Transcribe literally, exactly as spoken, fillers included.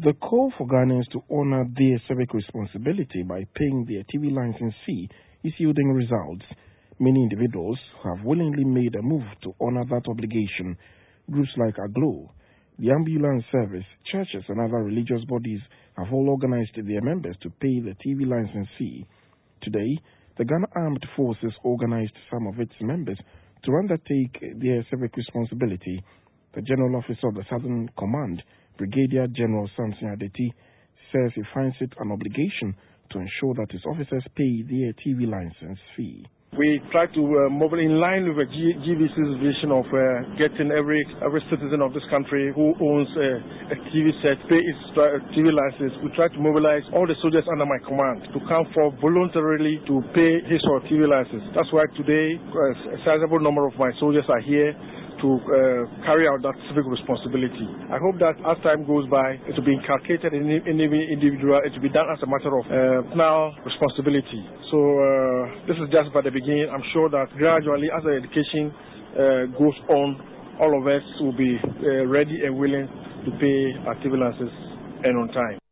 The call for Ghanaians to honor their civic responsibility by paying their T V license fee is yielding results. Many individuals have willingly made a move to honor that obligation. Groups like Aglo, the ambulance service, churches and other religious bodies have all organized their members to pay the T V license fee. Today, the Ghana Armed Forces organized some of its members to undertake their civic responsibility. The General Officer of the Southern Command, Brigadier General Samson Adeti, says he finds it an obligation to ensure that his officers pay their T V license fee. We try to uh, move in line with the G- GVC's vision of uh, getting every every citizen of this country who owns uh, a T V set pay his uh, T V license. We try to mobilize all the soldiers under my command to come forward voluntarily to pay his or T V license. That's why today uh, a sizable number of my soldiers are here to uh, carry out that civic responsibility. I hope that as time goes by, it will be inculcated in any individual. It will be done as a matter of uh, personal responsibility. So uh, this is just by the beginning. I'm sure that gradually, as the education uh, goes on, all of us will be uh, ready and willing to pay our T V licenses and on time.